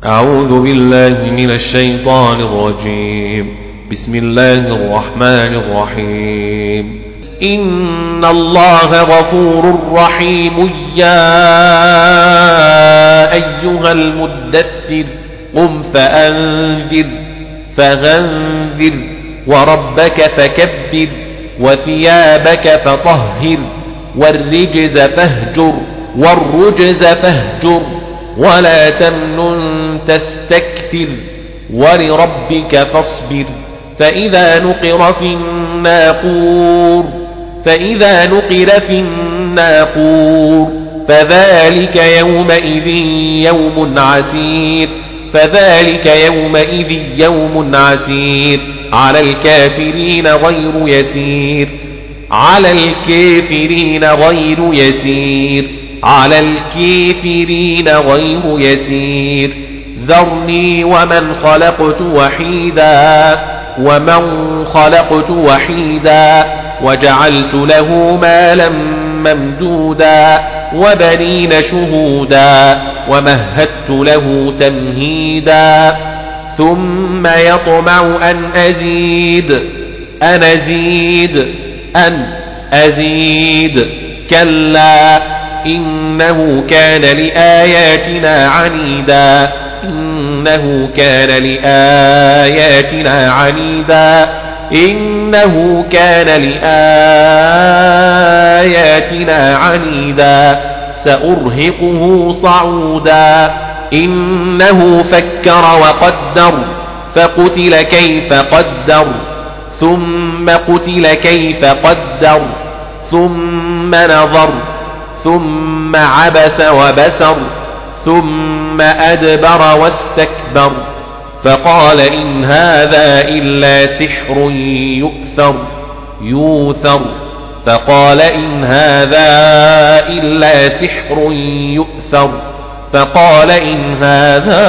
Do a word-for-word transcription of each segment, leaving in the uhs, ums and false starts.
أعوذ بالله من الشيطان الرجيم. بسم الله الرحمن الرحيم. إن الله غفور رحيم. يا أيها المدثر قم فأنذر فغنذر وربك فكبر وثيابك فطهر والرجز فاهجر والرجز فاهجر ولا تمنن تستكثر ولربك فاصبر. فإذا نقر في الناقور فإذا نقر في الناقور فذلك يومئذ يوم عسير فذلك يومئذ يوم عسير على الكافرين غير يسير على الكافرين غير يسير على الكافرين غير يسير. ذرني ومن خلقت وحيدا ومن خلقت وحيدا وجعلت له مالا ممدودا وبنين شهودا ومهدت له تمهيدا ثم يطمع أن أزيد أن أزيد أن أزيد كلا إنه كان لآياتنا عنيدا إنه كان لآياتنا عنيدا إنه كان لآياتنا عنيدا سأرهقه صعودا. إنه فكر وقدر فقتل كيف قدر ثم قتل كيف قدر ثم نظر ثم عبس وبسر ثم أدبر واستكبر فقال إن هذا إلا سحر يؤثر يوثر فقال إن هذا إلا سحر يؤثر فقال إن هذا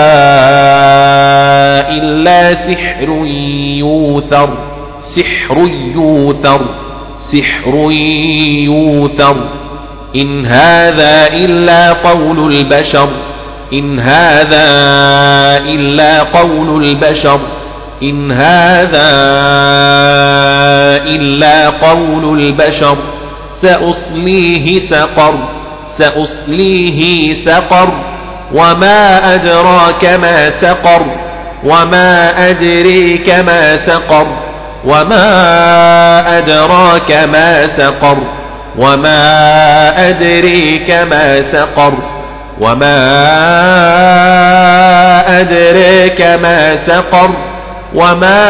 إلا سحر يوثر سحر يوثر سحر يوثر إن هذا إلا قول البشر إن هذا إلا قول البشر إن هذا إلا قول البشر سأصليه سقر سأصليه سقر وما أدراك ما سقر وما أدريك ما سقر وما أدراك ما سقر وما أدريك ما سقر وما أدريك ما سقر وما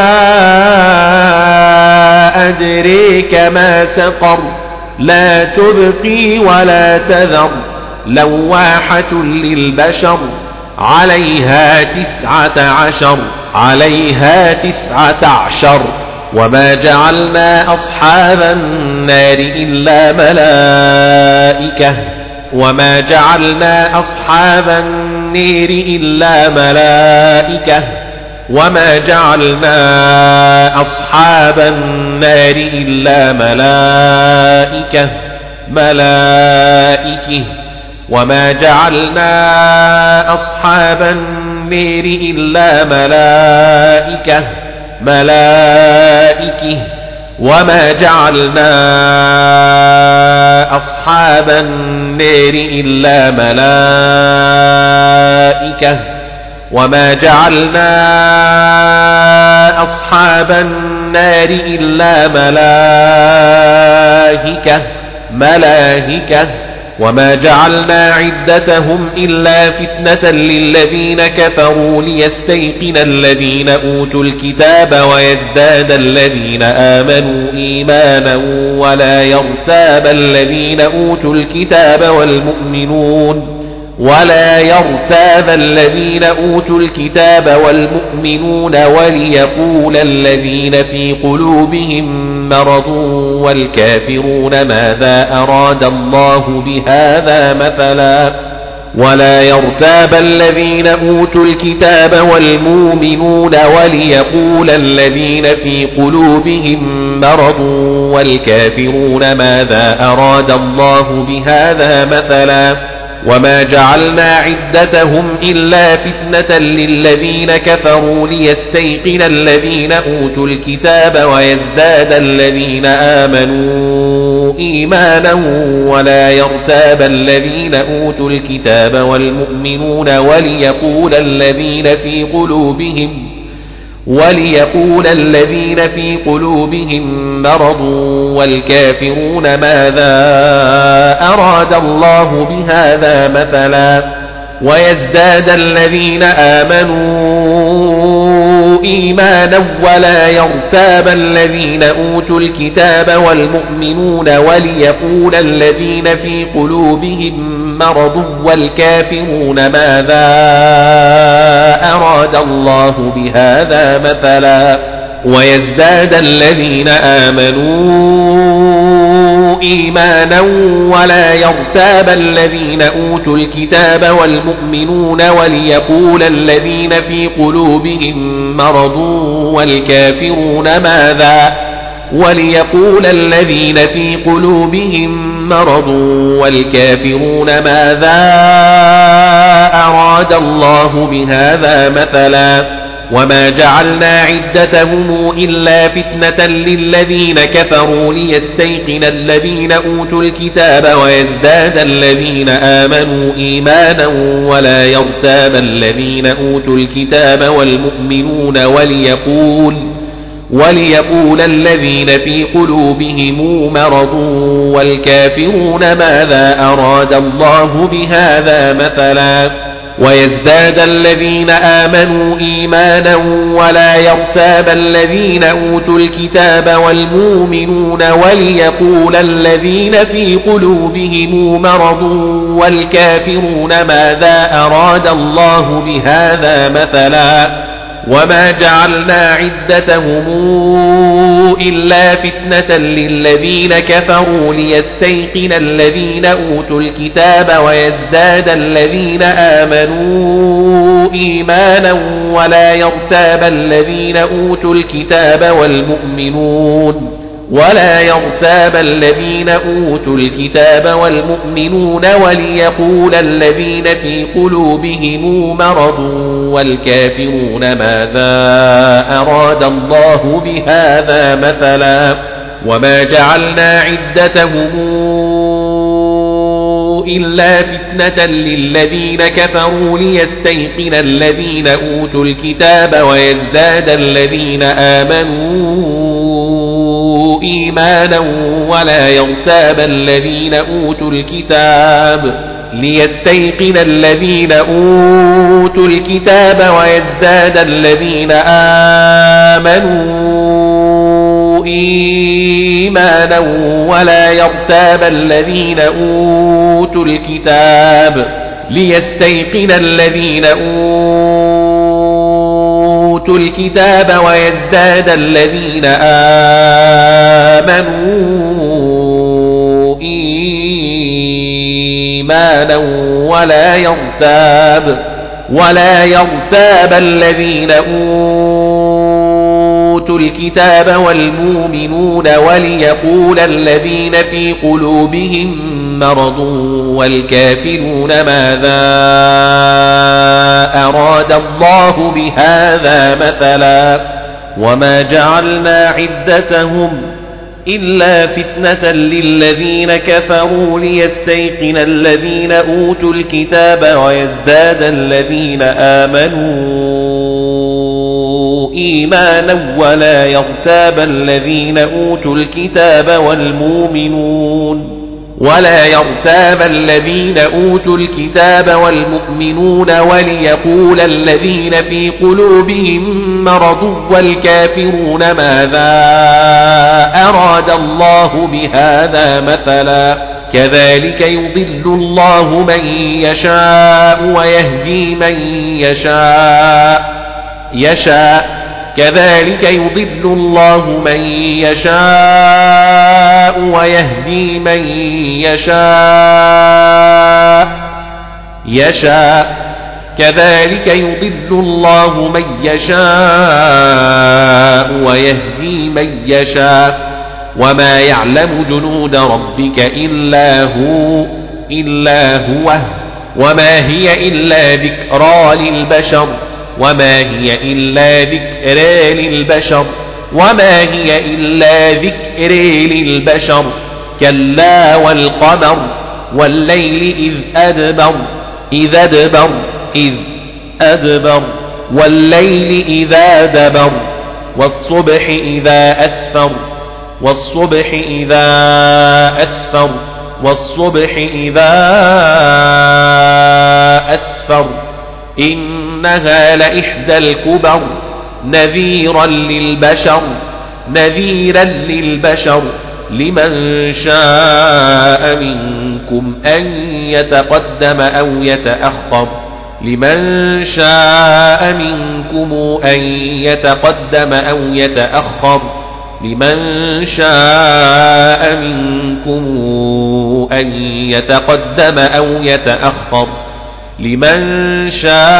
أدريك ما سقر لا تبقي ولا تذر لواحة للبشر عليها تسعة عشر عليها تسعة عشر. وما جعلنا أصحاب النار إلا ملائكة وما جعلنا أصحاب النار إلا ملائكة وما جعلنا أصحاب النار إلا ملائكة ملائكة وما جعلنا أصحاب النار إلا ملائكة ملائكة وما جعلنا أصحاب النار إلا ملائكة وما جعلنا أصحاب النار إلا ملائكة ملائكة وما جعلنا عدتهم إلا فتنة للذين كفروا ليستيقن الذين أوتوا الكتاب ويزداد الذين آمنوا إيمانا ولا يرتاب الذين أوتوا الكتاب والمؤمنون ولا يرتاب الذين أوتوا الكتاب والمؤمنون وليقول الذين في قلوبهم مرض والكافرون ماذا أراد الله بهذا مثلا ولا يرتاب الذين أوتوا الكتاب والمؤمنون وليقول الذين في قلوبهم مرض والكافرون ماذا أراد الله بهذا مثلا وما جعلنا عدتهم إلا فتنة للذين كفروا ليستيقن الذين أوتوا الكتاب ويزداد الذين آمنوا إيمانا ولا يرتاب الذين أوتوا الكتاب والمؤمنون وليقول الذين في قلوبهم وليقول الذين في قلوبهم مرض والكافرون ماذا أراد الله بهذا مثلا ويزداد الذين آمنوا إيمانا ولا يرتاب الذين أوتوا الكتاب والمؤمنون وليقول الذين في قلوبهم مرض والكافرون ماذا أراد الله بهذا مثلا ويزداد الذين آمنوا إيمانا ولا يرتاب الذين أوتوا الكتاب والمؤمنون وليقول الذين في قلوبهم مرض والكافرون ماذا وليقول الذين في قلوبهم مرض والكافرون ماذا أراد الله بهذا مثلا وما جعلنا عدتهم إلا فتنة للذين كفروا ليستيقن الذين أوتوا الكتاب ويزداد الذين آمنوا إيمانا ولا يرتاب الذين أوتوا الكتاب والمؤمنون وليقول وليقول الذين في قلوبهم مرض والكافرون ماذا أراد الله بهذا مثلا ويزداد الذين آمنوا إيمانا ولا يرتاب الذين أوتوا الكتاب والمؤمنون وليقول الذين في قلوبهم مرض والكافرون ماذا أراد الله بهذا مثلا وما جعلنا عدتهم إلا فتنة للذين كفروا ليستيقن الذين أوتوا الكتاب ويزداد الذين آمنوا إيمانا ولا يرتاب الذين أوتوا الكتاب والمؤمنون ولا يرتاب الذين أوتوا الكتاب والمؤمنون وليقول الذين في قلوبهم مرض والكافرون ماذا أراد الله بهذا مثلا وما جعلنا عدتهم إلا فتنة للذين كفروا ليستيقن الذين أوتوا الكتاب ويزداد الذين آمنوا إيمانا ولا يرتاب الذين أوتوا الكتاب ليستيقن الذين أوتوا الكتاب ويزداد الذين آمنوا إيمانا ولا يرتاب الذين أوتوا الكتاب ليستيقن الذين أوتوا الكتاب ويزداد الذين آمنوا إيمانا ولا يرتاب ولا يرتاب الذين أوتوا الكتاب والمؤمنون وليقول الذين في قلوبهم مرض والكافرون ماذا أراد الله بهذا مثلا وما جعلنا عدتهم إلا فتنة للذين كفروا ليستيقن الذين أوتوا الكتاب ويزداد الذين آمنوا إيمانا ولا يرتاب الذين أوتوا الكتاب والمؤمنون ولا يرتاب الذين أوتوا الكتاب والمؤمنون وليقول الذين في قلوبهم مرض والكافرون ماذا أراد الله بهذا مثلا كذلك يضل الله من يشاء ويهدي من يشاء يشاء كذلك يضل الله من يشاء ويهدي من يشاء يشاء كذلك يضل الله من يشاء ويهدي من يشاء وما يعلم جنود ربك إلا هو إلا هو وما هي إلا ذكرى للبشر وما هي إلا ذكرى للبشر وما هي إلا ذكرى للبشر كلا والقمر والليل إذ أدبر إذ أدبر إذ أدبر والليل إذا دبر والصبح إذا أسفر والصبح إذا أسفر والصبح إذا أسفر إنها لإحدى الكبر نذيرا للبشر نذيرا للبشر لمن شاء منكم أن يتقدم أو يتأخر لمن شاء منكم أن يتقدم أو يتأخر لمن شاء منكم أن يتقدم أو يتأخر لمن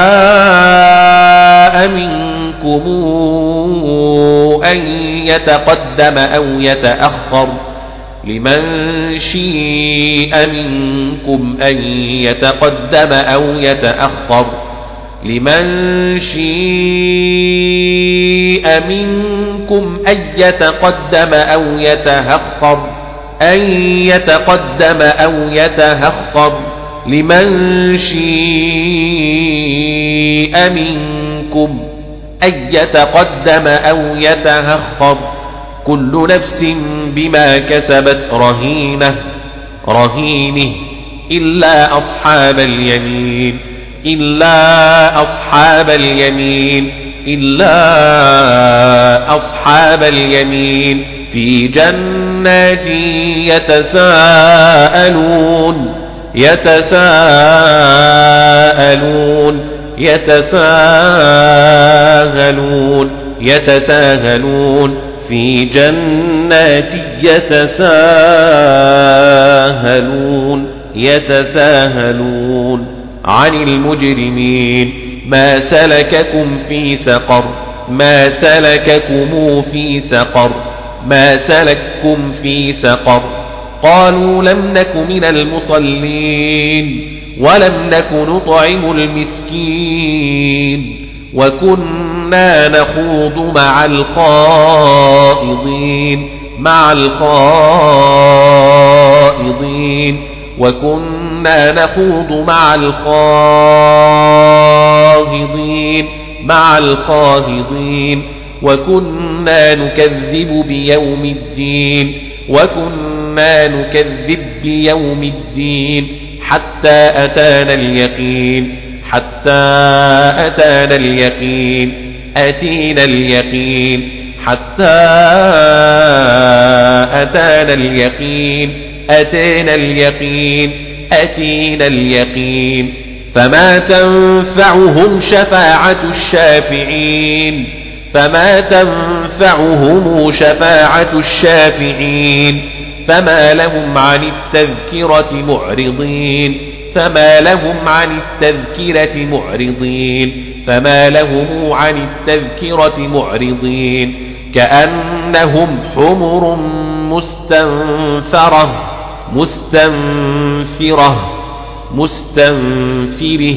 شاء منكم أن يتقدم أو يتأخر لمن شاء منكم أن يتقدم أو يتأخر لمن شاء منكم أن يتقدم أو يتأخر أن يتقدم أو يتأخر لمن شاء منكم أن يتقدم أو يتأخر كل نفس بما كسبت رهينة رهينه إلا أصحاب اليمين إلا أصحاب اليمين إلا أصحاب اليمين في جنات يتساءلون يتساءلون يتساءلون يتساءلون في جنات يتساءلون يتساءلون عن المجرمين ما سلككم في سقر ما سلككم في سقر ما سلككم في سقر قالوا لم نك من المصلين ولم نك نطعم المسكين وكنا نخوض مع الخائضين مع الخائضين وكنا نخوض مع الخائضين مع الخائضين وكنا نكذب بيوم الدين وكنا نكذب بيوم الدين حتى أتانا اليقين حتى أتانا اليقين أتينا اليقين حتى أتانا اليقين أتينا اليقين أتينا اليقين فما تنفعهم شفاعة الشافعين فما تنفعهم شفاعة الشافعين فما لهم عن التذكرة معرضين فما لهم عن التذكرة معرضين فما لهم عن التذكرة معرضين كأنهم حمر مستنفرة مستنفرة مستنفره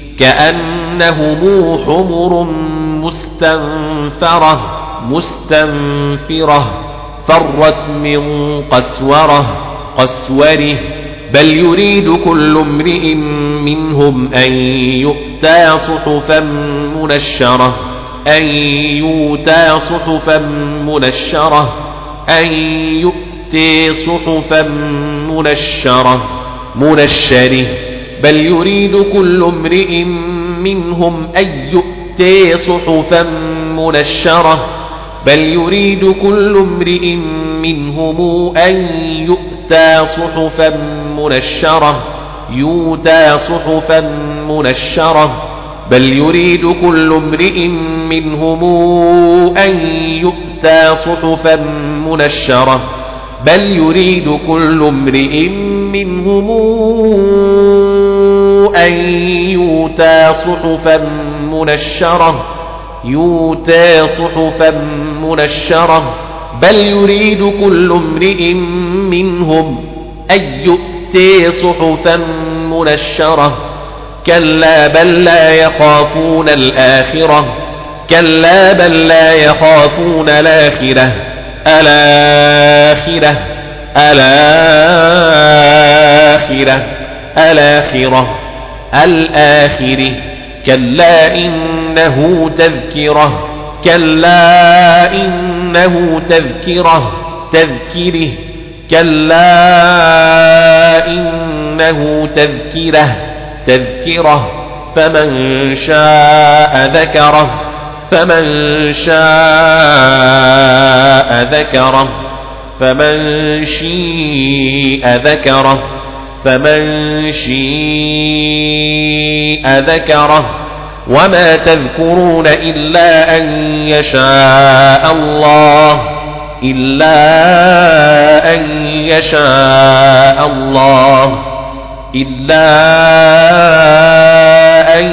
كأنهم حمر مستنفرة مستنفرة فرت من قسورة قسوره بل يريد كل امرئ منهم أن يؤتى صحفا منشرة أن يؤتى صحفا منشرة أن يؤتي صحفا منشرة منشره بل يريد كل امرئ منهم أن يؤتي صحفا منشرة بل يريد كل امرئ منهم أن يؤتى صحفا منشرة يؤتى صحفا منشرة بل يريد كل امرئ منهم أن يؤتى صحفا منشرة بل يريد كل امرئ منهم أن يؤتى صحفا منشرة يؤتى صحفا منشرة بل يريد كل امرئ منهم أن يؤتي صحفا منشرة كلا بل لا يخافون الآخرة كلا بل لا يخافون الآخرة الآخرة الآخرة الآخرة الآخرة كلا إنه تذكرة كلا إنه تذكرة تذكره كلا إنه تذكرة تذكرة فمن شاء ذكره فمن شاء ذكره فمن شيء ذكره فمن شيء ذكره وما تذكرون إلا أن يشاء الله إلا أن يشاء الله إلا أن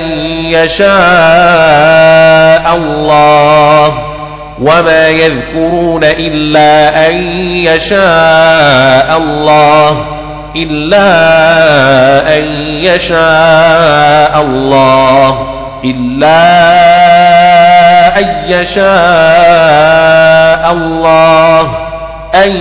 يشاء الله وما يذكرون إلا أن يشاء الله إلا أن يشاء الله إلا أن يشاء الله أن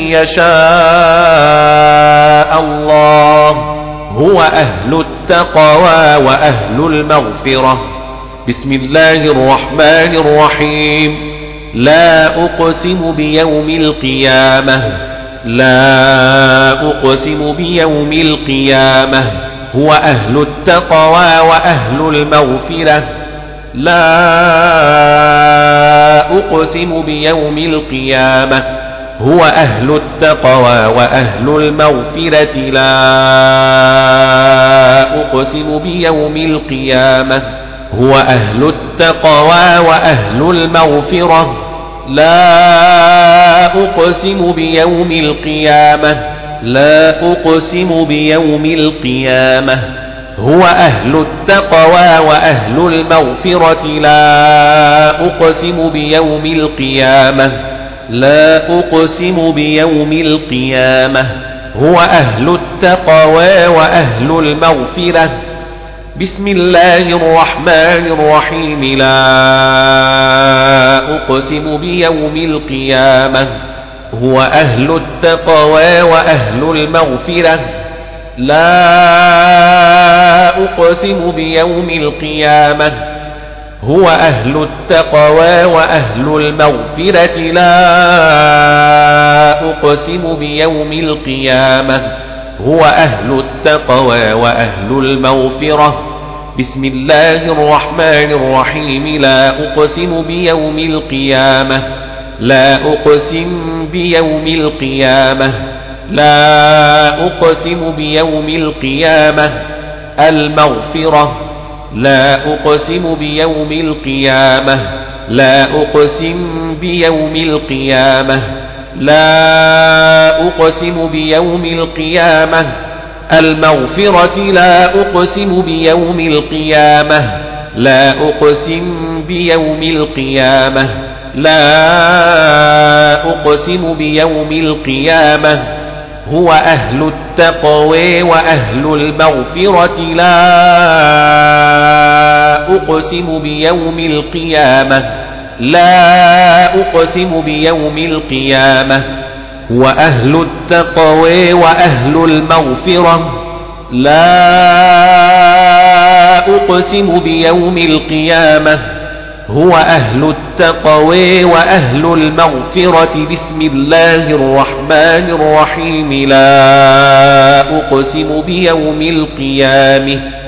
يشاء الله هو أهل التقوى وأهل المغفرة. بسم الله الرحمن الرحيم. لا أقسم بيوم القيامة لا أقسم بيوم القيامة هو أهل التقوى وأهل المغفرة. لا أقسم بيوم القيامة هو أهل التقوى وأهل المغفرة. لا أقسم بيوم القيامة هو أهل التقوى وأهل المغفرة. لا أقسم بيوم القيامة لا أقسم بيوم القيامة هو أهل التقوى وأهل المغفرة. لا أقسم بيوم القيامة لا أقسم بيوم القيامة هو أهل التقوى وأهل المغفرة. بسم الله الرحمن الرحيم. لا أقسم بيوم القيامة هو أهل التقوى وأهل المغفرة. لا أقسم بيوم القيامة هو أهل التقوى وأهل المغفرة. لا أقسم بيوم القيامة هو أهل التقوى وأهل المغفرة. بسم الله الرحمن الرحيم. لا أقسم بيوم القيامة لا أقسم بيوم القيامة لا أقسم بيوم القيامة المغفرة. لا أقسم بيوم القيامة لا أقسم بيوم القيامة لا أقسم بيوم القيامة المغفرة. لا أقسم بيوم القيامة لا أقسم بيوم القيامة لا أقسم بيوم القيامة هو أهل التقوى وأهل المغفرة. لا أقسم بيوم القيامة لا أقسم بيوم القيامة هو أهل التقوى وأهل المغفرة. لا أقسم بيوم القيامة هو أهل التقوى وأهل المغفرة. بسم الله الرحمن الرحيم. لا أقسم بيوم القيامة